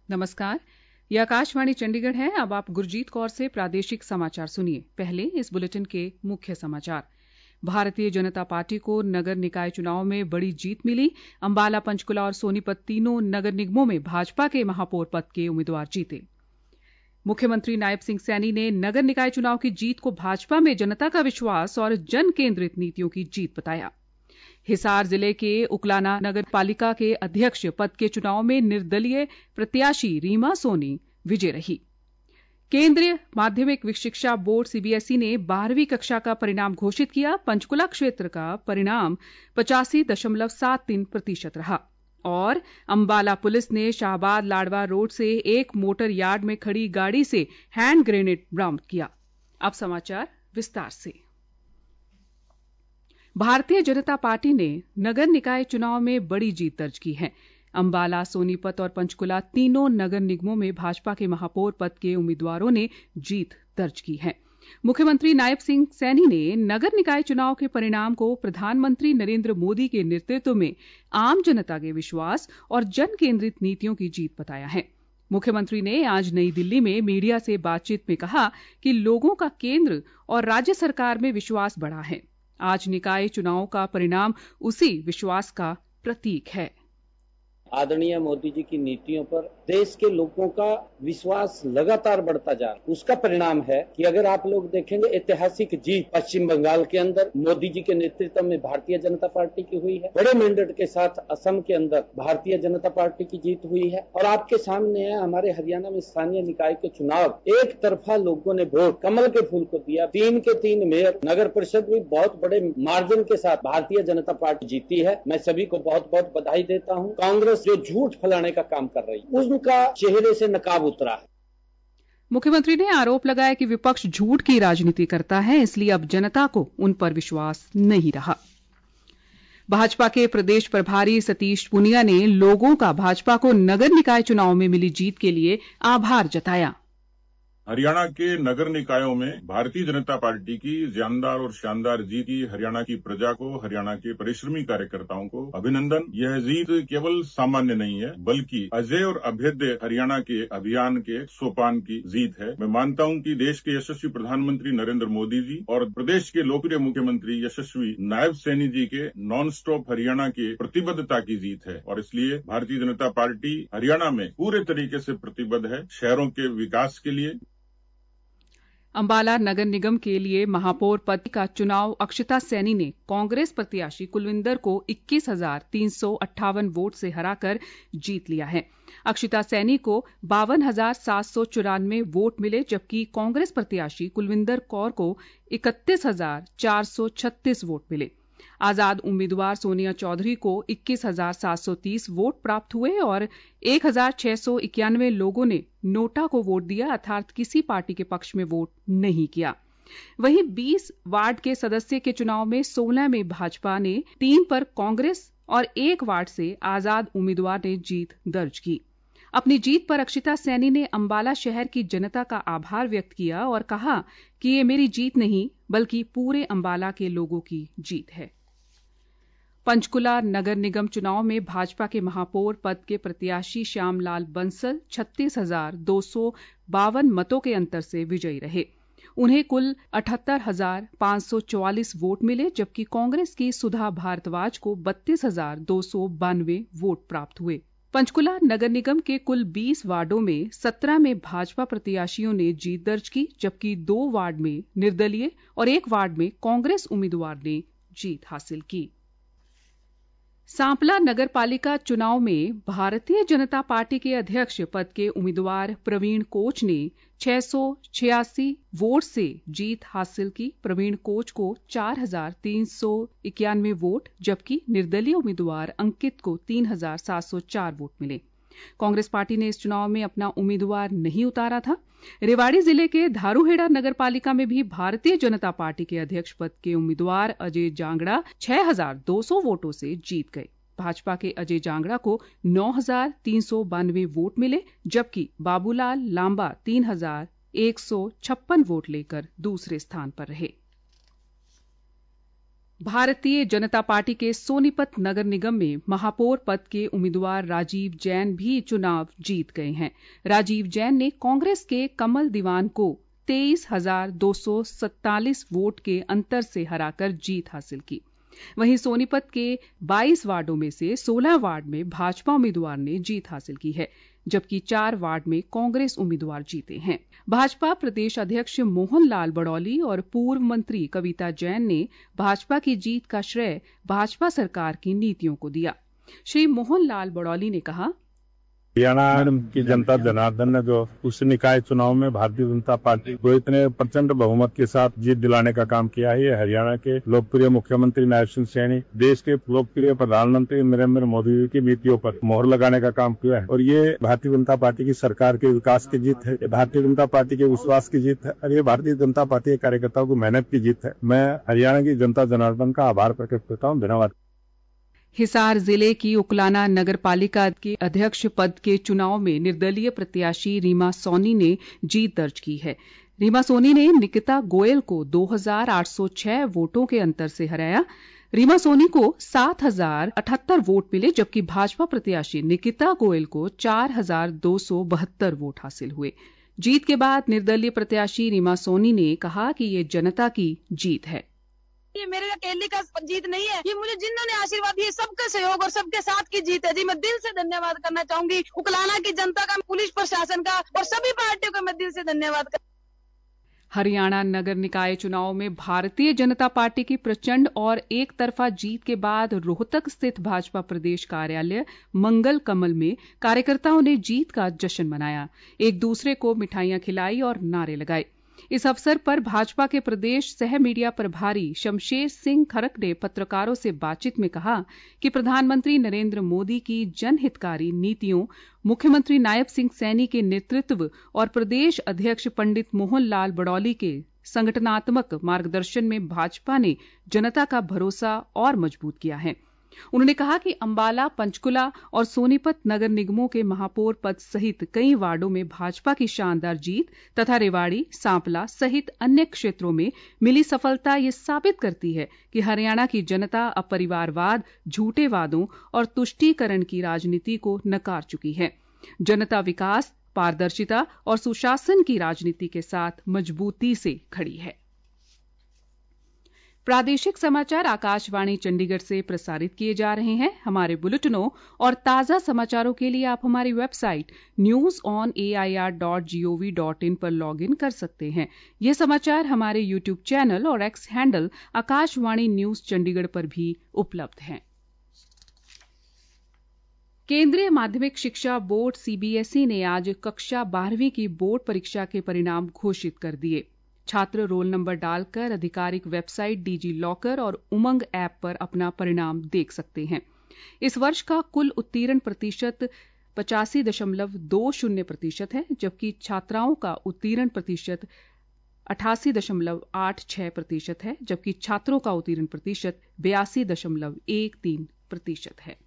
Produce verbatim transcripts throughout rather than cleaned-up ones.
नमस्कार, ये आकाशवाणी चंडीगढ़ है। अब आप गुरजीत कौर से प्रादेशिक समाचार सुनिए। पहले इस बुलेटिन के मुख्य समाचार। भारतीय जनता पार्टी को नगर निकाय चुनाव में बड़ी जीत मिली। अम्बाला, पंचकुला और सोनीपत तीनों नगर निगमों में भाजपा के महापौर पद के उम्मीदवार जीते। मुख्यमंत्री नायब सिंह सैनी ने नगर निकाय चुनाव की जीत को भाजपा में जनता का विश्वास और जन केंद्रित नीतियों की जीत बताया। हिसार जिले के उकलाना नगर पालिका के अध्यक्ष पद के चुनाव में निर्दलीय प्रत्याशी रीमा सोनी विजय रही। केंद्रीय माध्यमिक शिक्षा बोर्ड सीबीएसई ने बारहवीं कक्षा का परिणाम घोषित किया। पंचकुला क्षेत्र का परिणाम पचासी दशमलव सात तीन प्रतिशत रहा। और अम्बाला पुलिस ने शाहबाद लाडवा रोड से एक मोटर यार्ड में खड़ी गाड़ी से हैंड ग्रेनेड बरामद किया। अब समाचार विस्तार से। भारतीय जनता पार्टी ने नगर निकाय चुनाव में बड़ी जीत दर्ज की है। अम्बाला, सोनीपत और पंचकुला तीनों नगर निगमों में भाजपा के महापौर पद के उम्मीदवारों ने जीत दर्ज की है। मुख्यमंत्री नायब सिंह सैनी ने नगर निकाय चुनाव के परिणाम को प्रधानमंत्री नरेंद्र मोदी के नेतृत्व में आम जनता के विश्वास और जन केंद्रित नीतियों की जीत बताया है। मुख्यमंत्री ने आज नई दिल्ली में मीडिया से बातचीत में कहा कि लोगों का केंद्र और राज्य सरकार में विश्वास बढ़ा है। आज निकाय चुनाव का परिणाम उसी विश्वास का प्रतीक है। आदरणीय मोदी जी की नीतियों पर देश के लोगों का विश्वास लगातार बढ़ता जा रहा है। उसका परिणाम है कि अगर आप लोग देखेंगे ऐतिहासिक जीत पश्चिम बंगाल के अंदर मोदी जी के नेतृत्व में भारतीय जनता पार्टी की हुई है। बड़े मैंडेट के साथ असम के अंदर भारतीय जनता पार्टी की जीत हुई है। और आपके सामने है हमारे हरियाणा में स्थानीय निकाय के चुनाव, एक तरफा लोगों ने वोट कमल के फूल को दिया। तीन के तीन मेयर, नगर परिषद भी बहुत बड़े मार्जिन के साथ भारतीय जनता पार्टी जीती है। मैं सभी को बहुत बहुत बधाई देता हूँ। कांग्रेस जो झूठ फैलाने का काम कर रही है उनका चेहरे से नकाब उतरा है। मुख्यमंत्री ने आरोप लगाया कि विपक्ष झूठ की राजनीति करता है, इसलिए अब जनता को उन पर विश्वास नहीं रहा। भाजपा के प्रदेश प्रभारी सतीश पुनिया ने लोगों का भाजपा को नगर निकाय चुनाव में मिली जीत के लिए आभार जताया। हरियाणा के नगर निकायों में भारतीय जनता पार्टी की जानदार और शानदार जीत की हरियाणा की प्रजा को, हरियाणा के परिश्रमी कार्यकर्ताओं को अभिनंदन। यह जीत केवल सामान्य नहीं है, बल्कि अजय और अभेद्य हरियाणा के अभियान के सोपान की जीत है। मैं मानता हूं कि देश के यशस्वी प्रधानमंत्री नरेंद्र मोदी जी और प्रदेश के लोकप्रिय मुख्यमंत्री यशस्वी नायब सैनी जी के नॉन स्टॉप हरियाणा के प्रतिबद्धता की जीत है। और इसलिए भारतीय जनता पार्टी हरियाणा में पूरे तरीके से प्रतिबद्ध है शहरों के विकास के लिए। अम्बाला नगर निगम के लिए महापौर पद का चुनाव अक्षिता सैनी ने कांग्रेस प्रत्याशी कुलविंदर को इक्कीस हजार तीन सौ अट्ठावन वोट से हराकर जीत लिया है। अक्षिता सैनी को बावन हजार सात सौ चौरानवे वोट मिले, जबकि कांग्रेस प्रत्याशी कुलविंदर कौर को इकतीस हजार चार सौ छत्तीस वोट मिले। आजाद उम्मीदवार सोनिया चौधरी को इक्कीस हजार सात सौ तीस वोट प्राप्त हुए और एक हजार छह सौ इक्यानवे लोगों ने नोटा को वोट दिया, अर्थात किसी पार्टी के पक्ष में वोट नहीं किया। वहीं बीस वार्ड के सदस्य के चुनाव में सोलह में भाजपा ने, तीन पर कांग्रेस और एक वार्ड से आजाद उम्मीदवार ने जीत दर्ज की। अपनी जीत पर अक्षिता सैनी ने अम्बाला शहर की जनता का आभार व्यक्त किया और कहा कि ये मेरी जीत नहीं बल्कि पूरे अम्बाला के लोगों की जीत है। पंचकुला नगर निगम चुनाव में भाजपा के महापौर पद के प्रत्याशी श्यामलाल बंसल छत्तीस हजार दो सौ बावन मतों के अंतर से विजयी रहे। उन्हें कुल अठहत्तर हजार पांच सौ चौवालीस वोट मिले, जबकि कांग्रेस की सुधा भारद्वाज को बत्तीस हजार दो सौ बानवे वोट प्राप्त हुए। पंचकुला नगर निगम के कुल बीस वार्डों में सत्रह में भाजपा प्रत्याशियों ने जीत दर्ज की, जबकि दो वार्ड में निर्दलीय और एक वार्ड में कांग्रेस उम्मीदवार ने जीत हासिल की। सांपला नगर पालिका चुनाव में भारतीय जनता पार्टी के अध्यक्ष पद के उम्मीदवार प्रवीण कोच ने छह सौ छियासी वोट से जीत हासिल की। प्रवीण कोच को चार हजार तीन सौ इक्यानवे वोट, जबकि निर्दलीय उम्मीदवार अंकित को तीन हजार सात सौ चार वोट मिले। कांग्रेस पार्टी ने इस चुनाव में अपना उम्मीदवार नहीं उतारा था। रेवाड़ी जिले के धारूहेड़ा नगर पालिका में भी भारतीय जनता पार्टी के अध्यक्ष पद के उम्मीदवार अजय जांगड़ा छह हजार दो सौ वोटों से जीत गए। भाजपा के अजय जांगड़ा को नौ हजार तीन सौ बानवे वोट मिले, जबकि बाबूलाल लांबा तीन हजार एक सौ छप्पन वोट लेकर दूसरे स्थान पर रहे। भारतीय जनता पार्टी के सोनीपत नगर निगम में महापौर पद के उम्मीदवार राजीव जैन भी चुनाव जीत गए हैं। राजीव जैन ने कांग्रेस के कमल दीवान को तेईस हजार दो सौ सैंतालीस वोट के अंतर से हराकर जीत हासिल की। वहीं सोनीपत के बाईस वार्डों में से सोलह वार्ड में भाजपा उम्मीदवार ने जीत हासिल की है, जबकि चार वार्ड में कांग्रेस उम्मीदवार जीते हैं। भाजपा प्रदेश अध्यक्ष मोहन लाल बड़ौली और पूर्व मंत्री कविता जैन ने भाजपा की जीत का श्रेय भाजपा सरकार की नीतियों को दिया। श्री मोहन लाल बड़ौली ने कहा, हरियाणा की जनता जनार्दन ने जो उस निकाय चुनाव में भारतीय जनता पार्टी को इतने प्रचंड बहुमत के साथ जीत दिलाने का काम किया है। हरियाणा के लोकप्रिय मुख्यमंत्री नायब सिंह सैनी, देश के लोकप्रिय प्रधानमंत्री नरेंद्र मोदी जी की नीतियों पर मोहर लगाने का काम किया है और ये भारतीय जनता पार्टी की सरकार के विकास की जीत है, भारतीय जनता पार्टी के विश्वास की जीत है और ये भारतीय जनता पार्टी के कार्यकर्ताओं की मेहनत की जीत है। मैं हरियाणा की जनता जनार्दन का आभार प्रकट करता हूँ। धन्यवाद। हिसार जिले की उकलाना नगर पालिका के अध्यक्ष पद के चुनाव में निर्दलीय प्रत्याशी रीमा सोनी ने जीत दर्ज की है। रीमा सोनी ने निकिता गोयल को दो हजार आठ सौ छह वोटों के अंतर से हराया। रीमा सोनी को सात हजार अठहत्तर वोट मिले, जबकि भाजपा प्रत्याशी निकिता गोयल को चार हजार दो सौ बहत्तर वोट हासिल हुए। जीत के बाद निर्दलीय प्रत्याशी रीमा सोनी ने कहा कि ये जनता की जीत है। ये मेरे अकेले का जीत नहीं है, ये मुझे जिन्होंने आशीर्वाद दिए सबके सहयोग और सबके साथ की जीत है जी। मैं दिल से धन्यवाद करना चाहूंगी उकलाना की जनता का, पुलिस प्रशासन का और सभी पार्टियों का मैं दिल से धन्यवाद कर। हरियाणा नगर निकाय चुनाव में भारतीय जनता पार्टी की प्रचंड और एक तरफा जीत के बाद रोहतक स्थित भाजपा प्रदेश कार्यालय मंगल कमल में कार्यकर्ताओं ने जीत का जश्न मनाया, एक दूसरे को मिठाइयां खिलाई और नारे लगाए। इस अवसर पर भाजपा के प्रदेश सह मीडिया प्रभारी शमशेर सिंह खरक ने पत्रकारों से बातचीत में कहा कि प्रधानमंत्री नरेंद्र मोदी की जनहितकारी नीतियों, मुख्यमंत्री नायब सिंह सैनी के नेतृत्व और प्रदेश अध्यक्ष पंडित मोहन लाल बड़ौली के संगठनात्मक मार्गदर्शन में भाजपा ने जनता का भरोसा और मजबूत किया है। उन्होंने कहा कि अंबाला, पंचकुला और सोनीपत नगर निगमों के महापौर पद सहित कई वार्डों में भाजपा की शानदार जीत तथा रेवाड़ी, सांपला सहित अन्य क्षेत्रों में मिली सफलता ये साबित करती है कि हरियाणा की जनता अब परिवारवाद, झूठे वादों और तुष्टीकरण की राजनीति को नकार चुकी है। जनता विकास, पारदर्शिता और सुशासन की राजनीति के साथ मजबूती से खड़ी है। प्रादेशिक समाचार आकाशवाणी चंडीगढ़ से प्रसारित किए जा रहे हैं। हमारे बुलेटिनों और ताज़ा समाचारों के लिए आप हमारी website news on A I R dot G O V dot I पर लॉग इन कर सकते हैं। ये समाचार हमारे यूट्यूब चैनल और X handle Akashvani news Chandigarh पर भी उपलब्ध हैं। केंद्रीय माध्यमिक शिक्षा board C B S E ने आज कक्षा बारहवीं की बोर्ड परीक्षा के परिणाम घोषित कर दिए। छात्र रोल नंबर डालकर आधिकारिक वेबसाइट डिजी लॉकर और उमंग ऐप पर अपना परिणाम देख सकते हैं। इस वर्ष का कुल उत्तीर्ण प्रतिशत पचासी दशमलव दो शून्य प्रतिशत है, जबकि छात्राओं का उत्तीर्ण प्रतिशत अठासी दशमलव आठ छह प्रतिशत है, जबकि छात्रों का उत्तीर्ण प्रतिशत बयासी दशमलव एक तीन प्रतिशत है।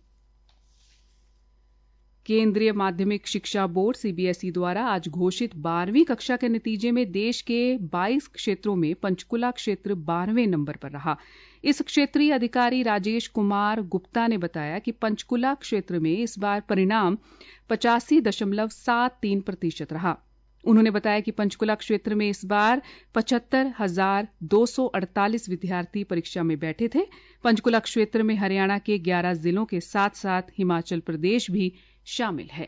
केंद्रीय माध्यमिक शिक्षा board C B S E द्वारा आज घोषित बारहवीं कक्षा के नतीजे में देश के बाईस क्षेत्रों में पंचकुला क्षेत्र बारहवें नंबर पर रहा। इस क्षेत्रीय अधिकारी राजेश कुमार गुप्ता ने बताया कि पंचकुला क्षेत्र में इस बार परिणाम पचासी दशमलव सात तीन प्रतिशत रहा। उन्होंने बताया कि पंचकुला क्षेत्र में इस बार पचहत्तर हजार दो सौ अड़तालीस विद्यार्थी परीक्षा में बैठे थे। पंचकुला क्षेत्र में हरियाणा के ग्यारह जिलों के साथ साथ हिमाचल प्रदेश भी शामिल है।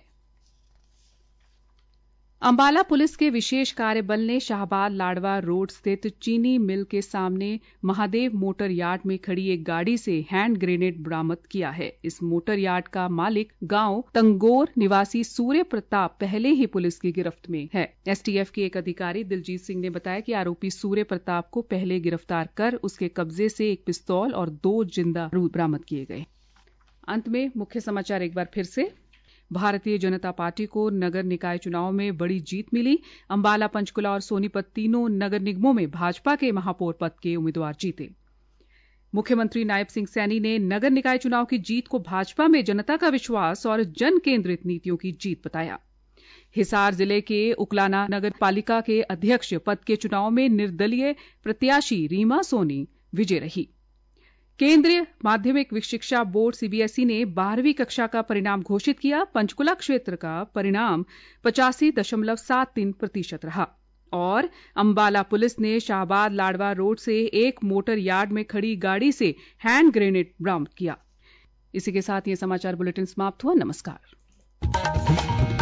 अंबाला पुलिस के विशेष कार्य बल ने शाहबाद लाडवा रोड स्थित चीनी मिल के सामने महादेव मोटर यार्ड में खड़ी एक गाड़ी से हैंड ग्रेनेड बरामद किया है। इस मोटर यार्ड का मालिक गांव तंगोर निवासी सूर्य प्रताप पहले ही पुलिस की गिरफ्त में है। एस टी एफ के एक अधिकारी दिलजीत सिंह ने बताया कि आरोपी सूर्य प्रताप को पहले गिरफ्तार कर उसके कब्जे से एक पिस्तौल और दो जिंदा बारूद बरामद किए गए। अंत में मुख्य समाचार एक बार फिर से। भारतीय जनता पार्टी को नगर निकाय चुनाव में बड़ी जीत मिली। अंबाला, पंचकुला और सोनीपत तीनों नगर निगमों में भाजपा के महापौर पद के उम्मीदवार जीते। मुख्यमंत्री नायब सिंह सैनी ने नगर निकाय चुनाव की जीत को भाजपा में जनता का विश्वास और जन केंद्रित नीतियों की जीत बताया। हिसार जिले के उकलाना नगर पालिका के अध्यक्ष पद के चुनाव में निर्दलीय प्रत्याशी रीमा सोनी विजय रही। केन्द्रीय माध्यमिक शिक्षा बोर्ड सीबीएसई ने बारहवीं कक्षा का परिणाम घोषित किया। पंचकूला क्षेत्र का परिणाम पचासी दशमलव सात तीन प्रतिशत रहा। और अम्बाला पुलिस ने शाहबाद लाडवा रोड से एक मोटर यार्ड में खड़ी गाड़ी से हैंड ग्रेनेड बरामद किया। इसी के साथ ये समाचार बुलेटिन समाप्त हुआ। नमस्कार।